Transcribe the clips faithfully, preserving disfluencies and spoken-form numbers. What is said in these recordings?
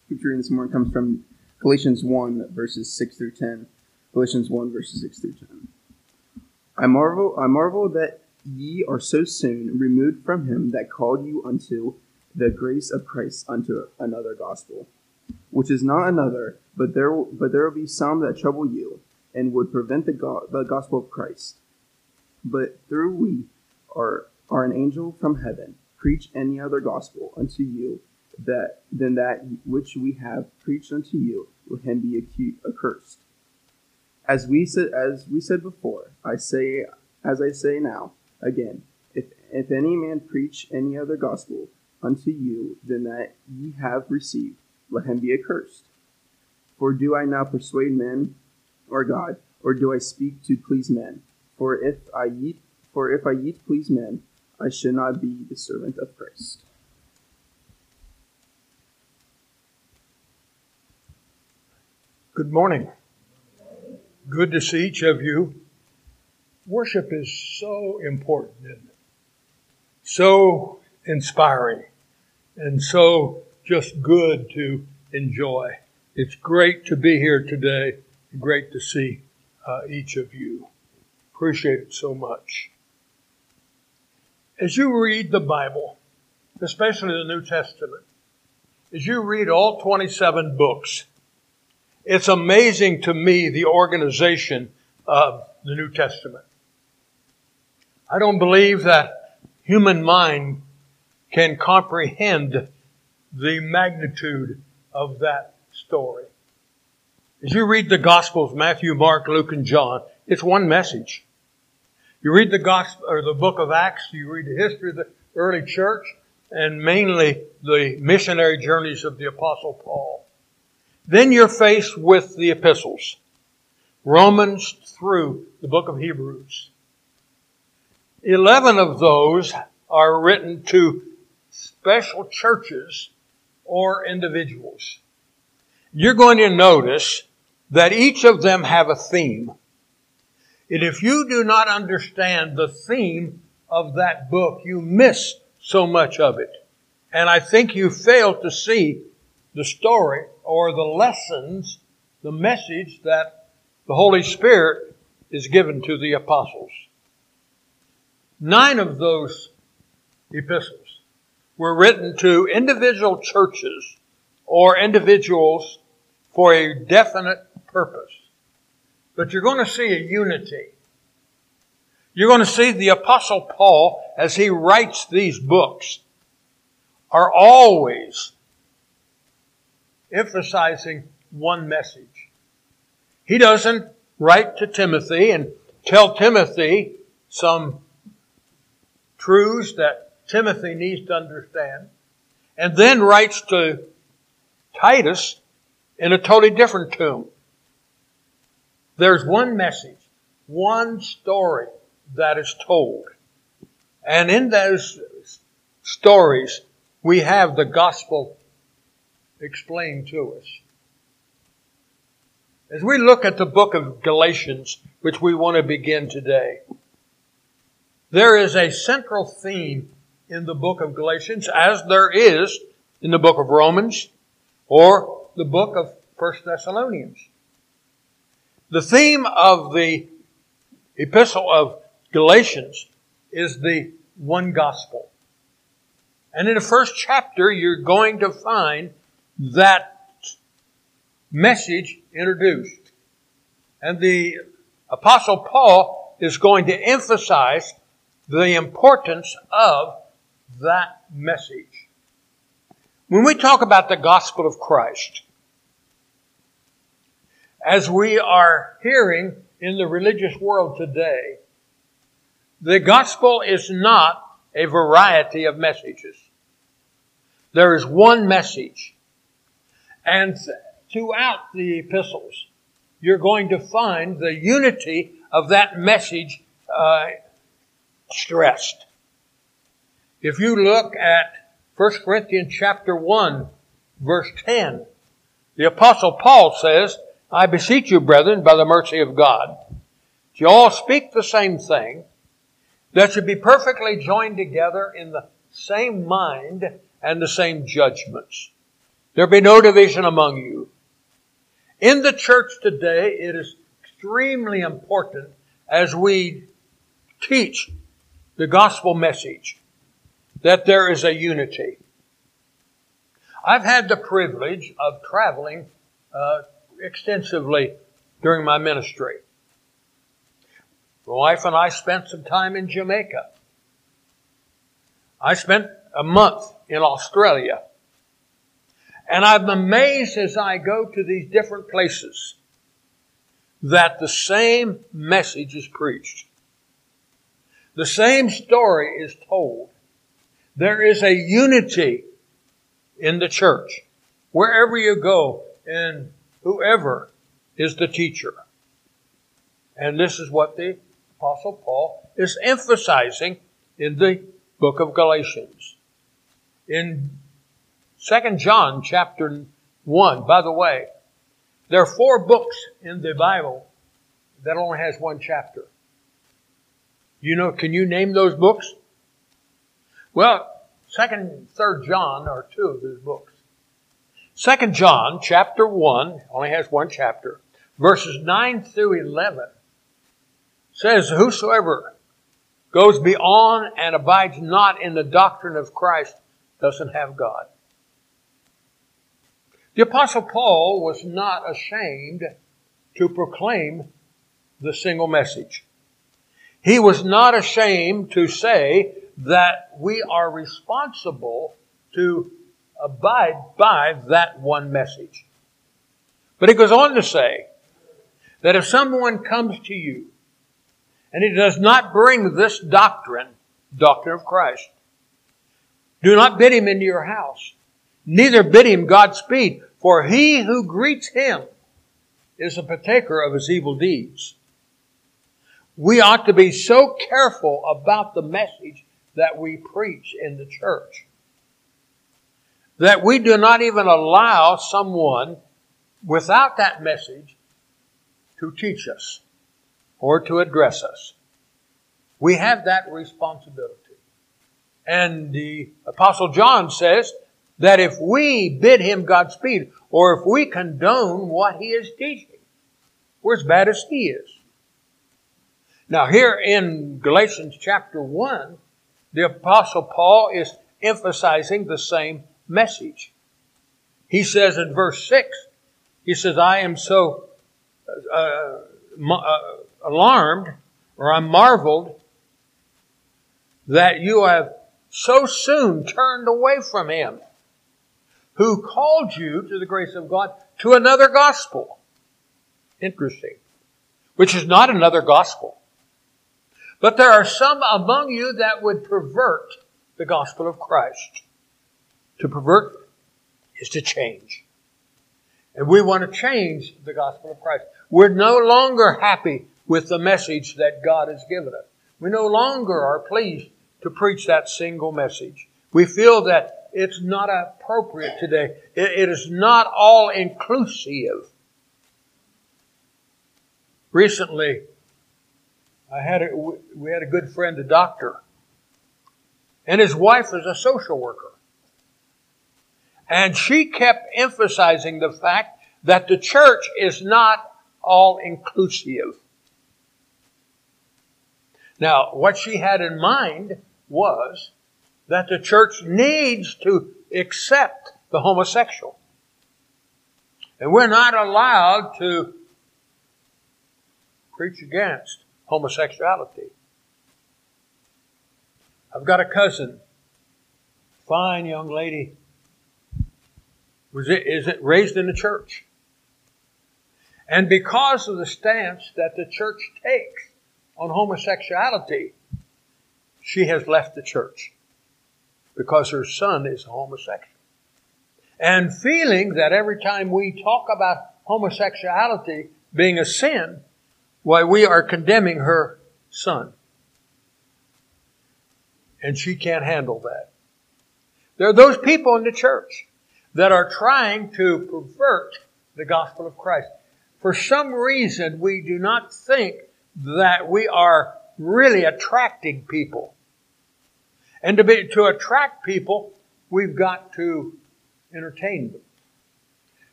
Scripture reading this morning comes from Galatians one, verses six through ten. Galatians one, verses six through ten. I marvel, I marvel that ye are so soon removed from him that called you unto the grace of Christ unto another gospel, which is not another, but there but there will be some that trouble you, and would prevent the, go- the gospel of Christ. But through we are, are an angel from heaven, preach any other gospel unto you that than that which we have preached unto you, let him be acute, accursed. As we said, as we said before, I say, as I say now, again, if if any man preach any other gospel unto you than that ye have received, let him be accursed. For do I now persuade men or God, or do I speak to please men? For if I eat, for if I eat please men, I should not be the servant of Christ. Good morning. Good to see each of you. Worship is so important, isn't it? So inspiring and so just good to enjoy. It's great to be here today. Great to see uh, each of you. Appreciate it so much. As you read the Bible, especially the New Testament, as you read all twenty-seven books, it's amazing to me the organization of the New Testament. I don't believe that human mind can comprehend the magnitude of that story. As you read the Gospels, Matthew, Mark, Luke, and John, it's one message. You read the Gospel or the book of Acts, you read the history of the early church, and mainly the missionary journeys of the Apostle Paul. Then you're faced with the epistles, Romans through the book of Hebrews. Eleven of those are written to special churches or individuals. You're going to notice that each of them have a theme. And if you do not understand the theme of that book, you miss so much of it. And I think you fail to see the story or the lessons, the message that the Holy Spirit is given to the apostles. Nine of those epistles were written to individual churches or individuals for a definite purpose. But you're going to see a unity. You're going to see the Apostle Paul, as he writes these books, are always emphasizing one message. He doesn't write to Timothy and tell Timothy some truths that Timothy needs to understand, and then writes to Titus in a totally different tune. There's one message, one story that is told. And in those stories, we have the gospel explained to us. As we look at the book of Galatians, which we want to begin today, there is a central theme in the book of Galatians, as there is in the book of Romans or the book of First Thessalonians. The theme of the epistle of Galatians is the one gospel. And in the first chapter, you're going to find that message introduced. And the Apostle Paul is going to emphasize the importance of that message. When we talk about the gospel of Christ, as we are hearing in the religious world today, the gospel is not a variety of messages. There is one message. And throughout the epistles, you're going to find the unity of that message uh, stressed. If you look at First Corinthians chapter one, verse ten, the Apostle Paul says, I beseech you, brethren, by the mercy of God, that you all speak the same thing, that you be perfectly joined together in the same mind and the same judgments. There be no division among you. In the church today, it is extremely important as we teach the gospel message that there is a unity. I've had the privilege of traveling uh, extensively during my ministry. My wife and I spent some time in Jamaica. I spent a month in Australia. And I'm amazed as I go to these different places that the same message is preached. The same story is told. There is a unity in the church, wherever you go, and whoever is the teacher. And this is what the Apostle Paul is emphasizing in the book of Galatians. In Second John chapter one, by the way, there are four books in the Bible that only has one chapter. You know, can you name those books? Well, Second and Third John are two of those books. Second John chapter one only has one chapter. Verses nine through eleven says, whosoever goes beyond and abides not in the doctrine of Christ doesn't have God. The Apostle Paul was not ashamed to proclaim the single message. He was not ashamed to say that we are responsible to abide by that one message. But he goes on to say that if someone comes to you and he does not bring this doctrine, doctrine of Christ, do not bid him into your house, neither bid him Godspeed, for he who greets him is a partaker of his evil deeds. We ought to be so careful about the message that we preach in the church that we do not even allow someone without that message to teach us or to address us. We have that responsibility. And the Apostle John says that if we bid him Godspeed, or if we condone what he is teaching, we're as bad as he is. Now here in Galatians chapter one, the Apostle Paul is emphasizing the same message. He says in verse six, he says, I am so uh, uh, alarmed, or I'm marveled, that you have so soon turned away from him who called you to the grace of God to another gospel. Interesting. Which is not another gospel. But there are some among you that would pervert the gospel of Christ. To pervert is to change. And we want to change the gospel of Christ. We're no longer happy with the message that God has given us. We no longer are pleased to preach that single message. We feel that it's not appropriate today. It, it is not all inclusive. Recently, I had a, we had a good friend, a doctor, and his wife is a social worker. And she kept emphasizing the fact that the church is not all inclusive. Now, what she had in mind was that the church needs to accept the homosexual. And we're not allowed to preach against homosexuality. I've got a cousin, fine young lady, was it, is it raised in the church. And because of the stance that the church takes on homosexuality, she has left the church because her son is a homosexual. And feeling that every time we talk about homosexuality being a sin, why we are condemning her son. And she can't handle that. There are those people in the church that are trying to pervert the gospel of Christ. For some reason, we do not think that we are really attracting people. And to be, to attract people, we've got to entertain them.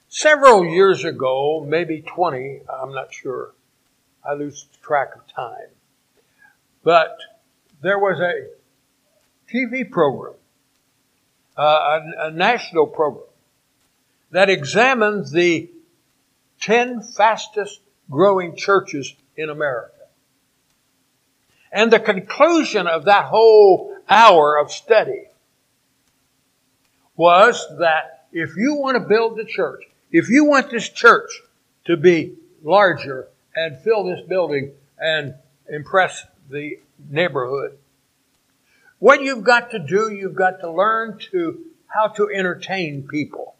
Several years ago, maybe twenty, I'm not sure. I lose track of time. But there was a T V program, uh, a, a national program, that examined the ten fastest growing churches in America. And the conclusion of that whole hour of study was that if you want to build the church, if you want this church to be larger and fill this building and impress the neighborhood, what you've got to do, you've got to learn to how to entertain people.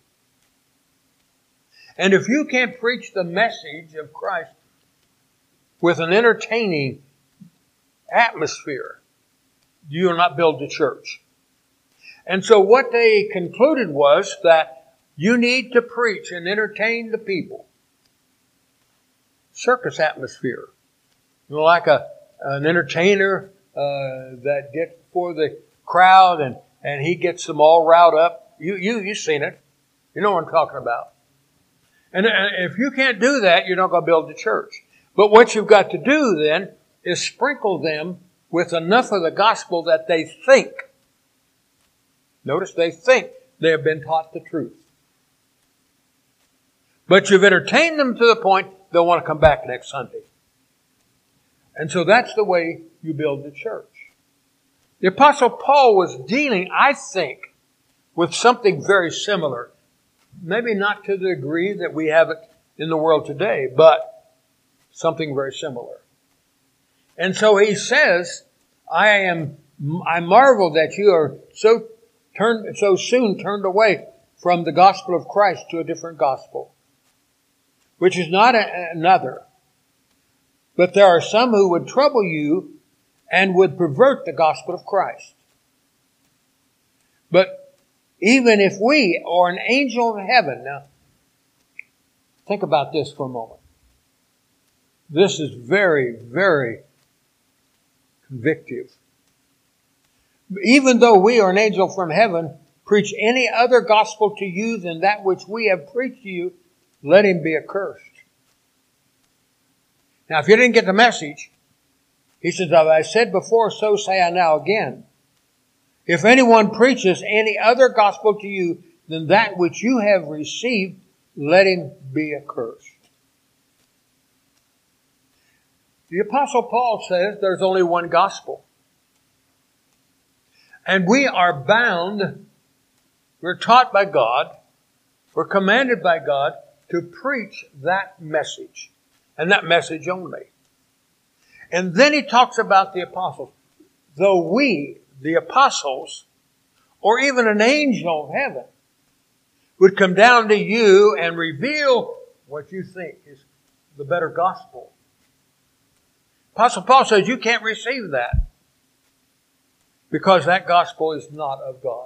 And if you can't preach the message of Christ with an entertaining atmosphere, you will not build the church. And so what they concluded was that you need to preach and entertain the people. Circus atmosphere. You know, like a an entertainer uh, that gets before the crowd and, and he gets them all riled up. You, you, you've seen it. You know what I'm talking about. And, and if you can't do that, you're not going to build the church. But what you've got to do then is sprinkle them with enough of the gospel that they think. Notice they think they have been taught the truth. But you've entertained them to the point they'll want to come back next Sunday. And so that's the way you build the church. The Apostle Paul was dealing, I think, with something very similar. Maybe not to the degree that we have it in the world today, but something very similar. And so he says, I am, I marvel that you are so turned, so soon turned away from the gospel of Christ to a different gospel, which is not a, another. But there are some who would trouble you and would pervert the gospel of Christ. But even if we or an angel of heaven, now think about this for a moment. This is very, very convictive. Even though we or an angel from heaven preach any other gospel to you than that which we have preached to you, let him be accursed. Now, if you didn't get the message, he says, as I said before, so say I now again. If anyone preaches any other gospel to you than that which you have received, let him be accursed. The Apostle Paul says there's only one gospel. And we are bound, we're taught by God, we're commanded by God to preach that message. And that message only. And then he talks about the apostles. Though we, the apostles, or even an angel of heaven, would come down to you and reveal what you think is the better gospel. Apostle Paul says you can't receive that because that gospel is not of God.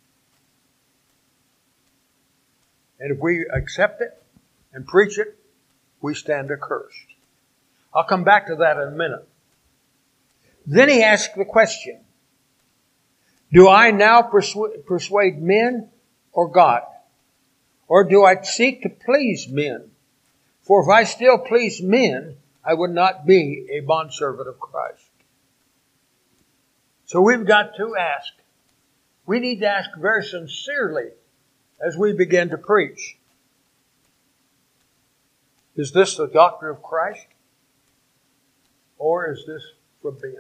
And if we accept it and preach it, we stand accursed. I'll come back to that in a minute. Then he asks the question, do I now persu- persuade men or God? Or do I seek to please men? For if I still please men, I would not be a bondservant of Christ. So we've got to ask. We need to ask very sincerely as we begin to preach. Is this the doctrine of Christ? Or is this from men?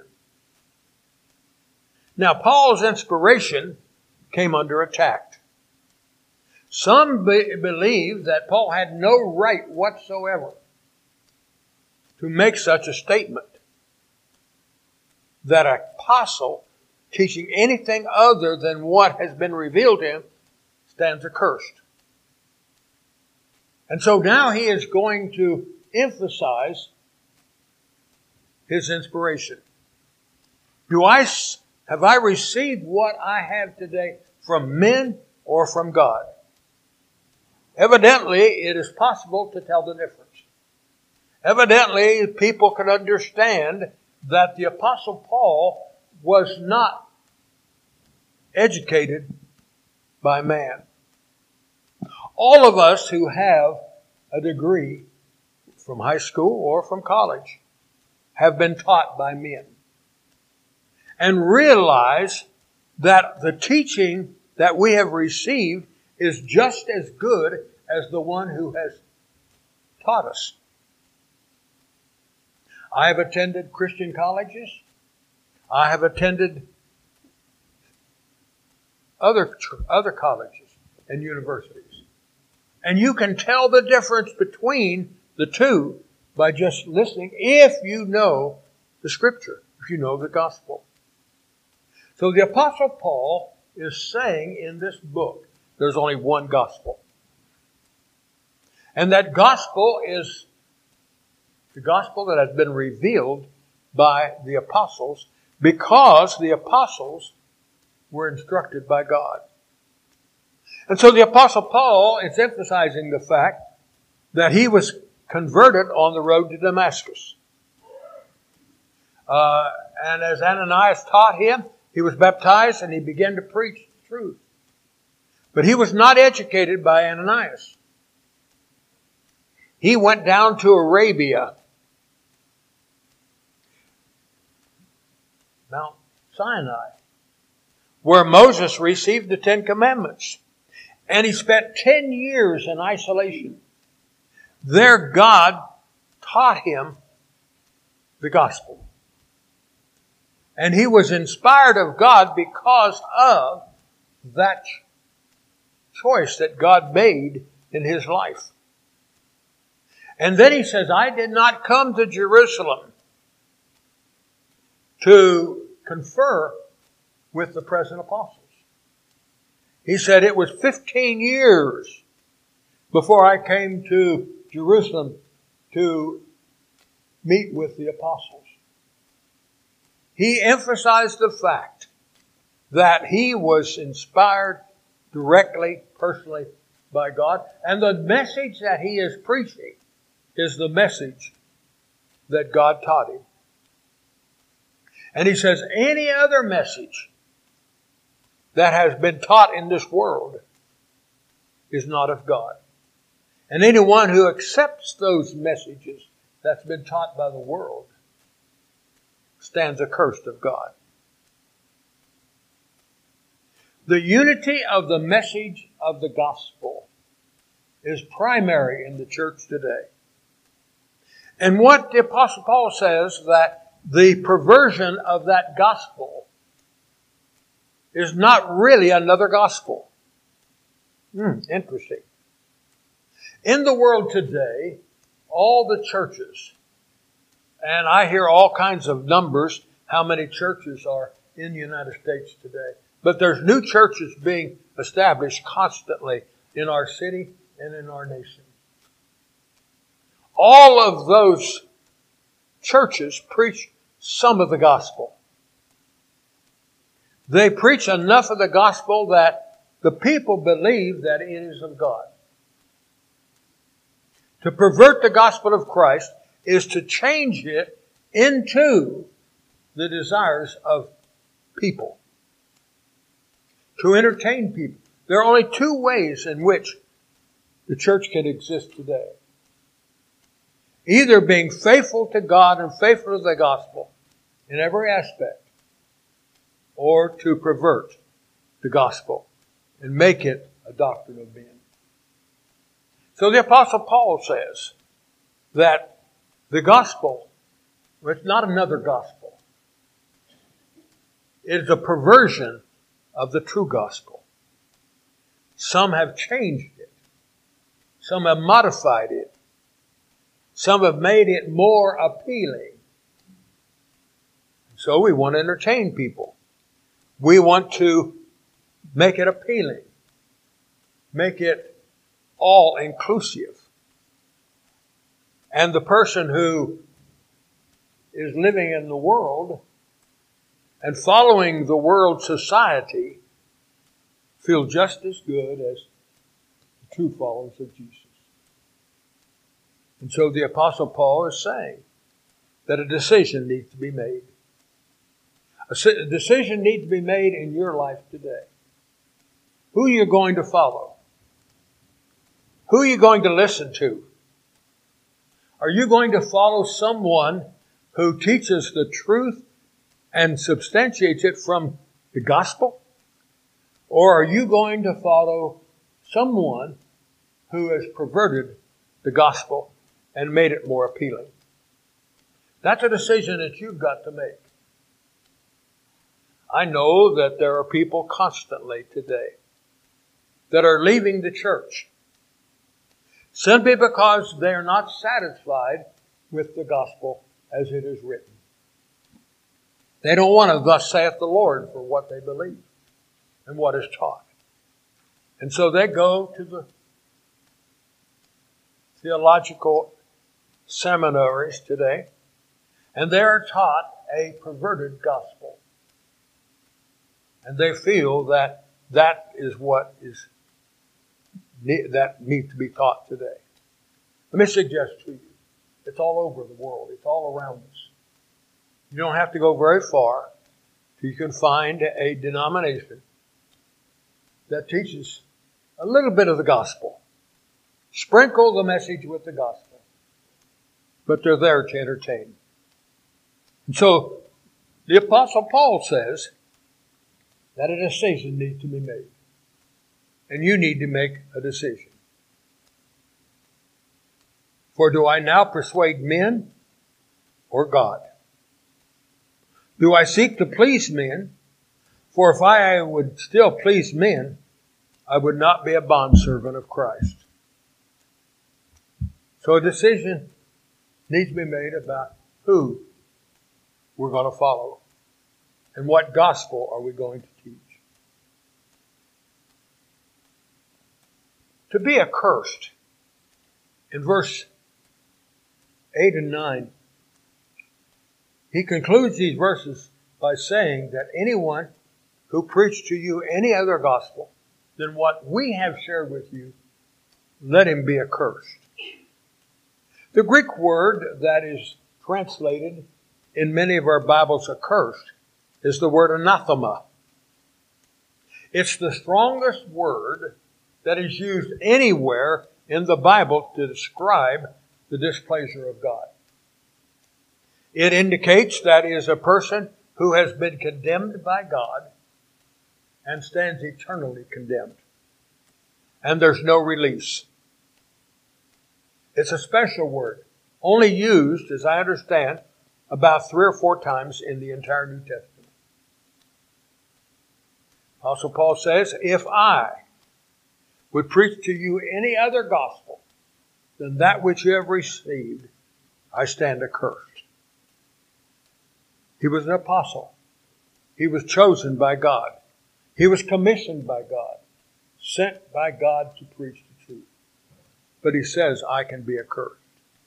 Now, Paul's inspiration came under attack. Some be- believe that Paul had no right whatsoever to make such a statement. That an apostle teaching anything other than what has been revealed to him stands accursed. And so now he is going to emphasize his inspiration. Do I, have I received what I have today from men or from God? Evidently, it is possible to tell the difference. Evidently, people can understand that the Apostle Paul was not educated by man. All of us who have a degree from high school or from college have been taught by men. And realize that the teaching that we have received is just as good as the one who has taught us. I have attended Christian colleges. I have attended other, other colleges and universities. And you can tell the difference between the two by just listening if you know the Scripture, if you know the gospel. So the Apostle Paul is saying in this book, there's only one gospel. And that gospel is the gospel that has been revealed by the apostles because the apostles were instructed by God. And so the Apostle Paul is emphasizing the fact that he was converted on the road to Damascus. Uh, and as Ananias taught him, he was baptized and he began to preach the truth. But he was not educated by Ananias. He went down to Arabia, Mount Sinai, where Moses received the Ten Commandments. And he spent ten years in isolation. There God taught him the gospel. And he was inspired of God because of that choice that God made in his life. And then he says, I did not come to Jerusalem to confer with the present apostles. He said it was fifteen years before I came to Jerusalem to meet with the apostles. He emphasized the fact that he was inspired directly, personally by God. And the message that he is preaching is the message that God taught him. And he says any other message that has been taught in this world is not of God. And anyone who accepts those messages that's been taught by the world stands accursed of God. The unity of the message of the gospel is primary in the church today. And what the Apostle Paul says, that the perversion of that gospel is not really another gospel. Hmm, interesting. In the world today, all the churches, and I hear all kinds of numbers, how many churches are in the United States today. But there's new churches being established constantly in our city and in our nation. All of those churches preach some of the gospel. They preach enough of the gospel that the people believe that it is of God. To pervert the gospel of Christ is to change it into the desires of people. To entertain people. There are only two ways in which the church can exist today. Either being faithful to God and faithful to the gospel in every aspect, or to pervert the gospel and make it a doctrine of men. So the Apostle Paul says that the gospel, it's not another gospel. It is a perversion of the true gospel. Some have changed it. Some have modified it. Some have made it more appealing. So we want to entertain people. We want to make it appealing. Make it all-inclusive. And the person who is living in the world and following the world society feel just as good as the true followers of Jesus. And so the Apostle Paul is saying that a decision needs to be made. A decision needs to be made in your life today. Who you're going to follow. Who are you going to listen to? Are you going to follow someone who teaches the truth and substantiates it from the gospel? Or are you going to follow someone who has perverted the gospel and made it more appealing? That's a decision that you've got to make. I know that there are people constantly today that are leaving the church simply because they are not satisfied with the gospel as it is written. They don't want to thus saith the Lord for what they believe and what is taught. And so they go to the theological seminaries today, and they are taught a perverted gospel. And they feel that that is what is that needs to be taught today. Let me suggest to you, it's all over the world. It's all around us. You don't have to go very far till you can find a denomination that teaches a little bit of the gospel. Sprinkle the message with the gospel. But they're there to entertain. And so the Apostle Paul says that a decision needs to be made. And you need to make a decision. For do I now persuade men or God? Do I seek to please men? For if I would still please men, I would not be a bondservant of Christ. So a decision needs to be made about who we're going to follow and what gospel are we going to teach. To be accursed, in verse eight and nine, he concludes these verses by saying that anyone who preached to you any other gospel than what we have shared with you, let him be accursed. The Greek word that is translated in many of our Bibles accursed is the word anathema. It's the strongest word that is used anywhere in the Bible to describe the displeasure of God. It indicates that he is a person who has been condemned by God and stands eternally condemned. And there's no release. It's a special word, only used, as I understand, about three or four times in the entire New Testament. Apostle Paul says, if I would preach to you any other gospel than that which you have received, I stand accursed. He was an apostle. He was chosen by God. He was commissioned by God, sent by God to preach the truth. But he says, I can be accursed.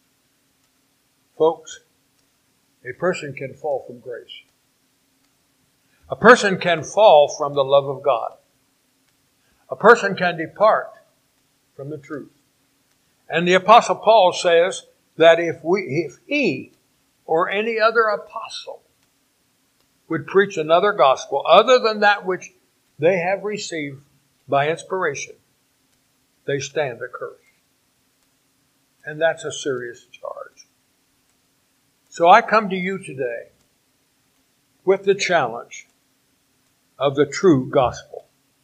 Folks, a person can fall from grace. A person can fall from the love of God. A person can depart from the truth. And the Apostle Paul says that if we, if he or any other apostle would preach another gospel other than that which they have received by inspiration, they stand accursed. And that's a serious charge. So I come to you today with the challenge of the true gospel.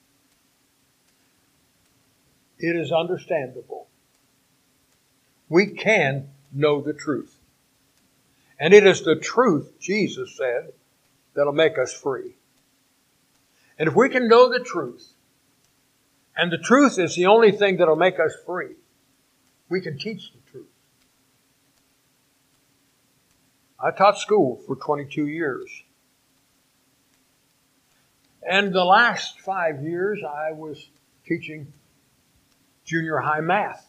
It is understandable. We can know the truth. And it is the truth, Jesus said, that'll make us free. And if we can know the truth, and the truth is the only thing that'll make us free, we can teach the truth. I taught school for twenty-two years. And the last five years I was teaching junior high math.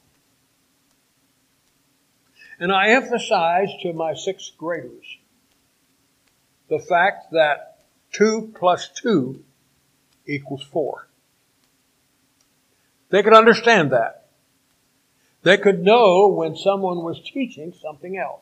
And I emphasized to my sixth graders the fact that two plus two equals four. They could understand that. They could know when someone was teaching something else.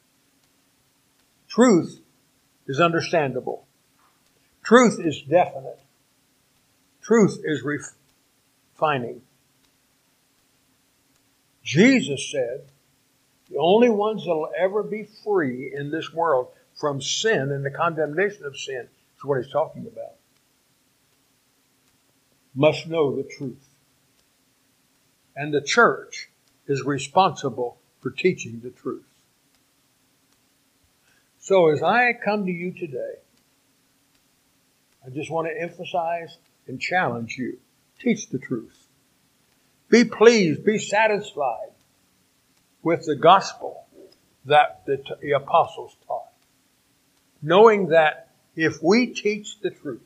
Truth is understandable. Truth is definite. Truth is refining. Jesus said the only ones that will ever be free in this world from sin and the condemnation of sin is what he's talking about. Must know the truth. And the church is responsible for teaching the truth. So as I come to you today, I just want to emphasize and challenge you. Teach the truth. Be pleased, be satisfied with the gospel that the, the apostles taught. Knowing that if we teach the truth,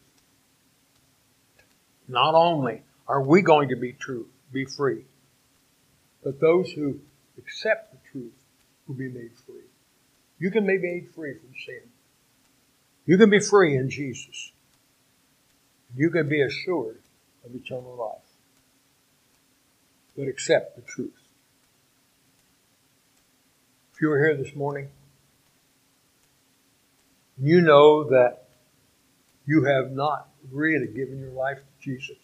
not only are we going to be true, be free, but those who accept the truth will be made free. You can be made free from sin. You can be free in Jesus. You can be assured of eternal life. But accept the truth. If you are here this morning, you know that you have not really given your life to Jesus.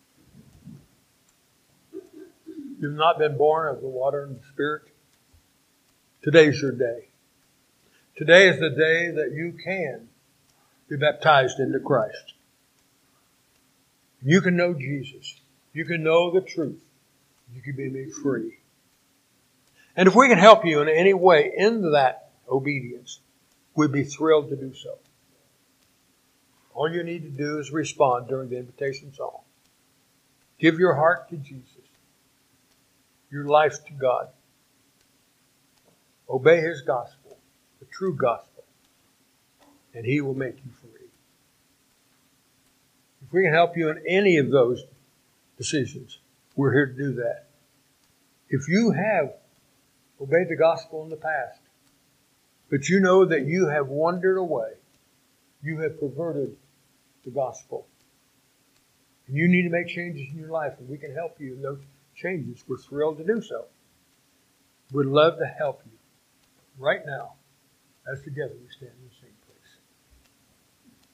You've not been born of the water and the Spirit. Today's your day. Today is the day that you can be baptized into Christ. You can know Jesus. You can know the truth. You can be made free. And if we can help you in any way in that obedience, we'd be thrilled to do so. All you need to do is respond during the invitation song. Give your heart to Jesus. Your life to God. Obey His gospel, the true gospel, and He will make you free. If we can help you in any of those decisions, we're here to do that. If you have obeyed the gospel in the past, but you know that you have wandered away, you have perverted the gospel, and you need to make changes in your life, and we can help you in those changes, we're thrilled to do so. We'd love to help you right now as together we stand and